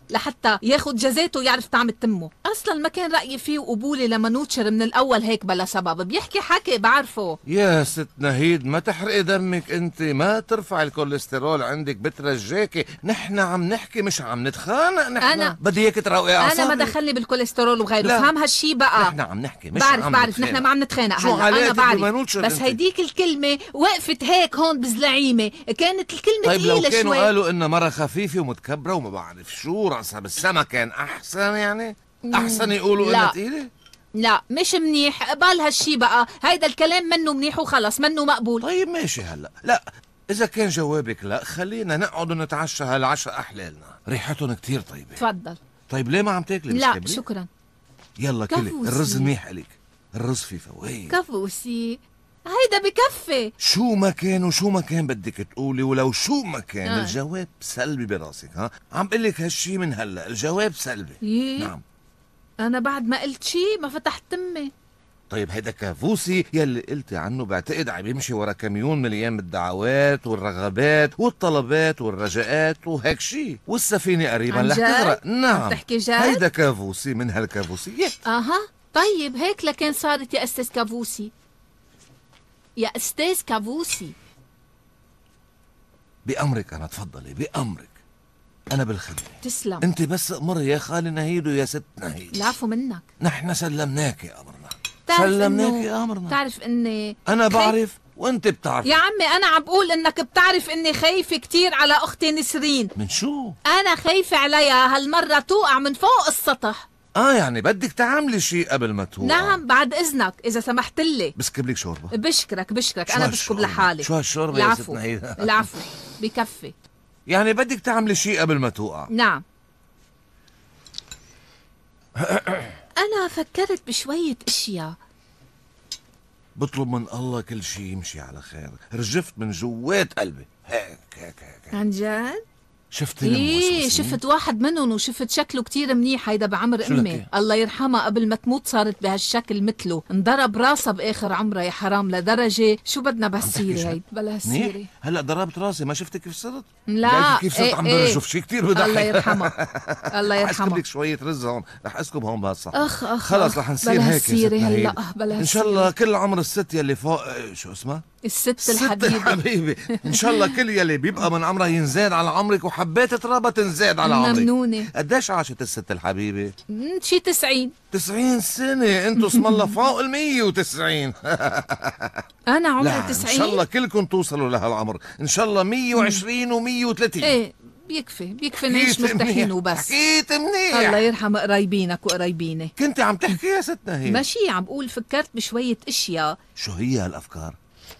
Speaker 4: لحتى ياخد جزاته ويعرف طعم تمه. اصلا ما كان رايي فيه وقبولي لمنوتشر من الاول هيك بلا سبب، بيحكي حكي بعرفه.
Speaker 3: يا ست نهيد ما تحرقي دمك انت، ما ترفع الكوليسترول عندك بترجاكي. نحن عم نحكي مش عم نتخانق. نحن بدي اياك تروقي اعصابك.
Speaker 4: انا ما دخلني بالكوليسترول وغيره، فهم هالشي بقى.
Speaker 3: نحن عم نحكي مش
Speaker 4: بعرف نحن ما عم نتخانق هلا، انا بعرف. بس هيديك الكلمه وقفت هيك هون بزلعيمه، كانت الكلمه
Speaker 3: طيب
Speaker 4: ثقيله
Speaker 3: لو كانوا
Speaker 4: شوي.
Speaker 3: قالوا انها مرة خفيفة ومتكبرة وما بعرف شو راسها بالسما كان احسن يعني؟ احسن يقولوا انها ثقيلة؟
Speaker 4: لا مش منيح، قبال هالشي بقى، هيدا الكلام منه منيح وخلص، منه مقبول.
Speaker 3: طيب ماشي هلا، لا إذا كان جوابك لا خلينا نقعد ونتعشى هالعشاء أحلالنا، ريحتهم كتير طيبة.
Speaker 4: تفضل.
Speaker 3: طيب ليه ما عم تاكلي؟
Speaker 4: لا شكرا.
Speaker 3: يلا كلي، الرز منيح إلك، الرز فيه فوايد.
Speaker 4: كفوسي هيدا بكفي.
Speaker 3: شو ما كان بدك تقولي، ولو شو ما كان الجواب سلبي براسك. ها عم قل لك هالشي من هلا، الجواب سلبي. نعم
Speaker 4: أنا بعد ما قلت شي ما فتحت تمي.
Speaker 3: طيب هيدا كافوسي يلي قلتي عنه بعتقد عم يمشي ورا كميون مليان بالدعوات والرغبات والطلبات والرجاءات وهيك شي، والسفينة قريبا رح تغرق. نعم
Speaker 4: تحكي جد؟
Speaker 3: هيدا كافوسي من هالكافوسيات.
Speaker 4: طيب هيك لكان صارت يا أستاذ كافوسي. يا أستاذ كافوسي
Speaker 3: بأمرك أنا، تفضلي بأمرك، أنا بالخدمة.
Speaker 4: تسلم.
Speaker 3: أنت بس أمري يا خالي نهيد ويا ست نهيد.
Speaker 4: العفو منك.
Speaker 3: نحن سلمناكي أمرنا، سلمناكي أمرنا.
Speaker 4: بتعرف إني
Speaker 3: أنا بعرف وأنت بتعرف.
Speaker 4: يا عمي أنا عم بقول إنك بتعرف إني خايفة كتير على أختي نسرين.
Speaker 3: من شو؟
Speaker 4: أنا خايفة عليها هالمرة توقع من فوق السطح.
Speaker 3: يعني بدك تعملي شيء قبل ما توقع.
Speaker 4: نعم بعد إذنك إذا سمحت لي.
Speaker 3: بسكب لك شوربة.
Speaker 4: بشكرك أنا بسكب لحالي.
Speaker 3: شو هالشوربة يا ست نهيد؟
Speaker 4: العفو بكفي.
Speaker 3: يعني بدك تعملي شيء قبل ما توقع.
Speaker 4: نعم. أنا فكرت بشوية أشياء.
Speaker 3: بطلب من الله كل شيء يمشي على خير، رجفت من جوات قلبي هيك.
Speaker 4: عن جد؟
Speaker 3: شفت
Speaker 4: شفت واحد منهم وشفت شكله كتير منيح. هيدا بعمر امي الله يرحمها، قبل ما تموت صارت بهالشكل مثله، انضرب راسها باخر عمرها يا حرام، لدرجه شو بدنا بهالسيره هيدي بلا هالسيره.
Speaker 3: هلا ضربت راسي، ما شفتي كيف صرت؟
Speaker 4: لا
Speaker 3: كيف صرت عم برجف شيء كتير بضحك.
Speaker 4: الله يرحمها الله يرحمها.
Speaker 3: اسكب لك شويه رز هون، رح اسكب هون بهالصحن.
Speaker 4: اخ
Speaker 3: خلص رح نصير
Speaker 4: بلا
Speaker 3: هيك
Speaker 4: هالسيره هلا بلا
Speaker 3: ان شاء الله كل عمر الست يلي فوق شو اسمها؟
Speaker 4: الست الحبيبه.
Speaker 3: ان شاء الله كل يلي بيبقى من عمرها ينزاد على عمرك، وحبيت ترابة تنزاد على عمرك.
Speaker 4: ممنونة.
Speaker 3: قديش عاشت الست الحبيبة؟
Speaker 4: شي 90.
Speaker 3: 90 سنة، انتو اسم الله فوق ال 190.
Speaker 4: أنا عمري 90.
Speaker 3: إن شاء الله كلكم توصلوا لهالعمر، إن شاء الله 120 و130.
Speaker 4: إيه بيكفي نعيش مرتاحين وبس.
Speaker 3: حكيت منيح.
Speaker 4: الله يرحم قرايبينك وقرايبيني.
Speaker 3: كنت عم تحكي يا ست نهيد؟
Speaker 4: ماشي عم بقول فكرت بشوية أشياء.
Speaker 3: شو هي هالأفكار؟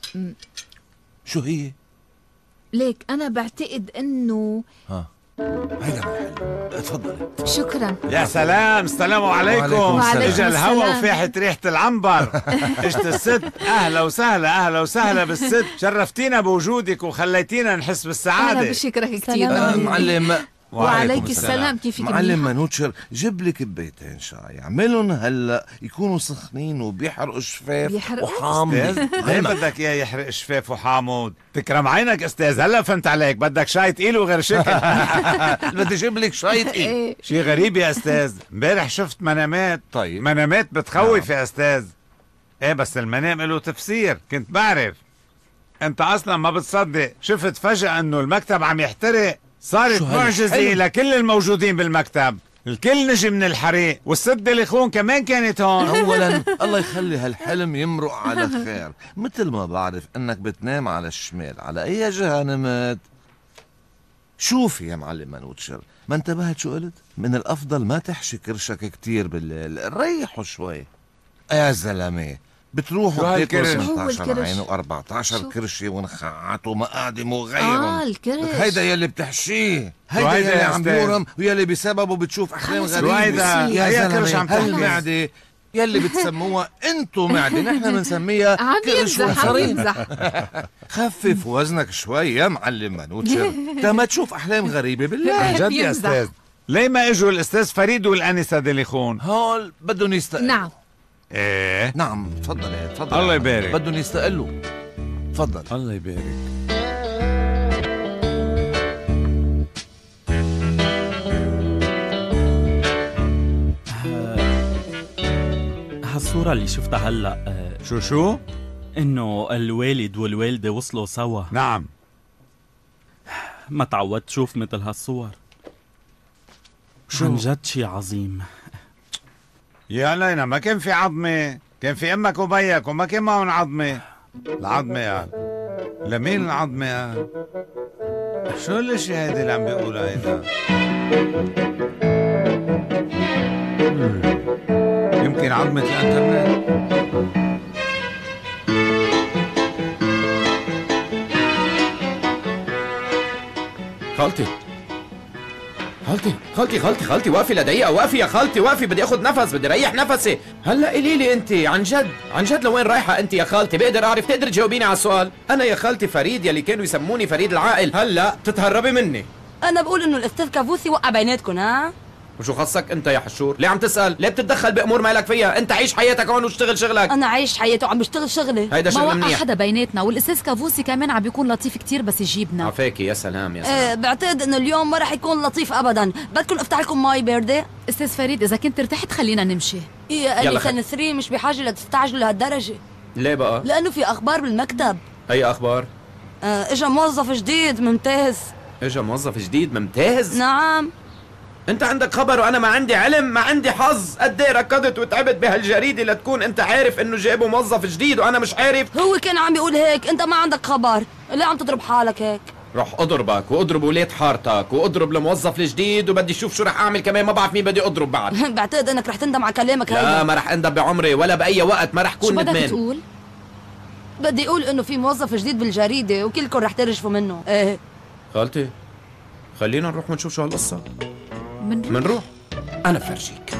Speaker 3: شو هي؟
Speaker 4: ليك أنا بعتقد إنه
Speaker 3: هيدا محل، تفضلي.
Speaker 4: شكرا.
Speaker 6: يا سلام، السلام عليكم. اجا الهوا وفاحت ريحة العنبر. اجت الست، اهلا وسهلا بالست، شرفتينا بوجودك وخليتينا نحس بالسعادة.
Speaker 4: أنا بشكرك كثير
Speaker 3: معلم.
Speaker 4: وعليك السلام. كيفك
Speaker 3: معلم منوتشر، جيب لي كبيتين شاي، اعملهم هلا يكونوا سخنين وبيحرقوا شفاف وحامض.
Speaker 6: ليه بدك اياه يحرق شفاف وحامض؟ تكرم عينك استاذ، هلا فهمت عليك، بدك شاي تقيل وغير شكل.
Speaker 3: بدي اجيب لك شاي تقيل.
Speaker 6: شي غريب يا استاذ، امبارح شفت منامات.
Speaker 3: طيب
Speaker 6: منامات بتخوف يا استاذ. ايه بس المنام له تفسير، كنت بعرف. انت اصلا ما بتصدق، شفت فجأة انه المكتب عم يحترق، صارت معجزة لكل الموجودين بالمكتب، الكل نجي من الحريق، والست الخون كمان كانت هون.
Speaker 3: اولا الله يخلي هالحلم يمرق على خير، مثل ما بعرف انك بتنام على الشمال، على اي جهة نمت؟ شوفي يا معلم منوتشر، ما انتبهت شو قلت؟ من الافضل ما تحشي كرشك كتير بالليل، ريحوا شوي يا زلمه. بتروحوا بتاكلوا 18 عين و14 كرشه ونخعات ومقادم وغيرهم.
Speaker 4: الكرش
Speaker 3: هيدا يلي بتحشيه، هيدا يلي عم بيورم ويلي بسببه بتشوف احلام غريبه. يا زلمه هالمعده يلي بتسموها انتو معده، نحن بنسميها كرش وصريم. خفف وزنك شوي يا معلم منوتشر، تما تشوف احلام غريبه بالله.
Speaker 6: عن جد يا استاذ، ليه ما اجوا الاستاذ فريد والانسه دليخون؟
Speaker 3: هول بدهم يستقلوا.
Speaker 4: نعم
Speaker 6: ايه
Speaker 3: نعم تفضل.
Speaker 6: الله يبارك.
Speaker 3: بدهم يستقلوا. تفضل.
Speaker 6: الله يبارك.
Speaker 7: الصورة اللي شفتها هلأ
Speaker 6: شو؟
Speaker 7: إنه الوالد والوالدة وصلوا سوا.
Speaker 6: نعم.
Speaker 7: ما تعودت شوف مثل هالصور. عن جد شي عظيم.
Speaker 6: يا لينا ما كان في عظمة، كان في امك وبيك وما كان معهم عظمة. العظمة قال. لمين العظمة قال؟ شو الاشياء هيدي اللي عم بيقولها هيدا؟ يمكن عظمة الانترنت.
Speaker 5: خالتي وقفي لدقيقة، وقفي يا خالتي، وقفي، بدي اخذ نفس، بدي ريح نفسي. هلا قولي لي انت عن جد لوين رايحة انت يا خالتي؟ بقدر اعرف؟ تقدر تجاوبيني على السؤال؟ انا يا خالتي فريد يلي كانوا يسموني فريد العاقل، هلا بتتهربي مني.
Speaker 12: انا بقول انه الاستاذ كافوسي وقع بيناتكم. ها؟
Speaker 5: وشو خصك انت يا حشور؟ ليه عم تسأل؟ ليه بتتدخل بامور ما لك فيها؟ انت عيش حياتك هون واشتغل شغلك.
Speaker 12: انا عايش حياتي وعم بشتغل شغلي.
Speaker 5: هيدا شغل منيح.
Speaker 2: ما وقع حدا بيناتنا، والاستاذ كافوسي كمان عم بيكون لطيف كتير بس يجيبنا.
Speaker 5: عفاكي يا سلام يا سلام.
Speaker 12: بعتقد انه اليوم ما رح يكون لطيف ابدا. بدكم افتح لكم مي باردة؟
Speaker 2: استاذ فريد اذا كنت ارتحت خلينا نمشي.
Speaker 12: يا انسه نسرين مش بحاجه لتستعجلوا لهالدرجه.
Speaker 5: ليه بقى؟
Speaker 12: لانه في اخبار بالمكتب.
Speaker 5: اي اخبار؟
Speaker 12: اجا موظف جديد ممتاز.
Speaker 5: اجا موظف جديد ممتاز؟
Speaker 12: نعم.
Speaker 5: انت عندك خبر وانا ما عندي علم، ما عندي حظ. قد ايه ركضت وتعبت بهالجريده لتكون انت عارف انه جابوا موظف جديد وانا مش عارف.
Speaker 12: هو كان عم بيقول هيك، انت ما عندك خبر، ليه عم تضرب حالك هيك؟
Speaker 5: رح اضربك واضرب ولاد حارتك واضرب الموظف الجديد، وبدي اشوف شو رح اعمل كمان، ما بعرف مين بدي اضرب بعد.
Speaker 12: بعتقد انك رح تندم على كلامك هيدا.
Speaker 5: لا ما رح اندم بعمري ولا باي وقت، ما رح كون ندمان.
Speaker 2: شو بدك تقول؟
Speaker 12: بدي اقول انه في موظف جديد بالجريده وكلكم رح ترجفوا منه. ايه
Speaker 5: خالتي خلينا نروح ونشوف شو هالقصه. منروح انا بفرجيك.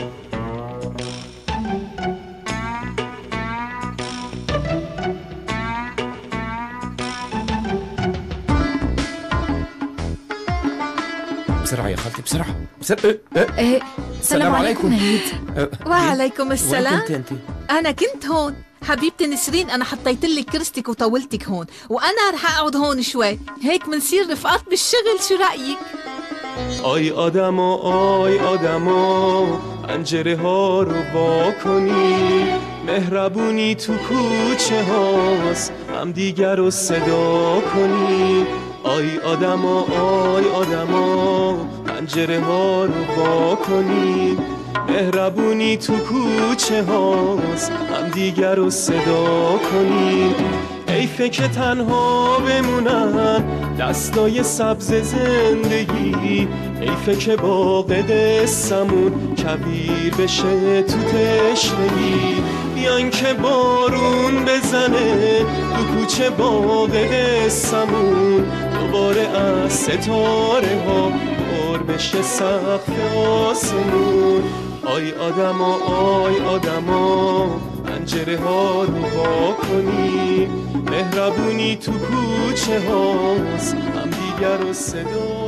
Speaker 5: بسرعة يا خالتي بسرعة بسرعة.
Speaker 2: ايه السلام عليكم نهيد.
Speaker 4: وعليكم السلام.
Speaker 5: وين كنت انت؟
Speaker 4: أنا كنت هون حبيبتي نسرين، أنا حطيت لك كرستك وطولتك هون، وأنا رح أقعد هون شوي، هيك منصير رفقات بالشغل، شو رأيك؟
Speaker 13: آی آدما پنجره ها رو وا کنی، مهربونی تو کوچه هاست هم دیگر رو صدا کنی. آی آدما پنجره ها رو وا کنی، مهربونی تو کوچه هاست هم دیگر رو صدا کنی. حیفه که تنها بمونن دستای سبز زندگی، حیفه که باغ دستمون کبیر بشه تو تشنگی. بیان که بارون بزنه تو کوچه باغ دستمون، دوباره از ستاره ها پر بشه سقف آسمون. آی آدما پنجره ها رو وا کنی، مهربونی تو کوچه هاست هم دیگر رو صدا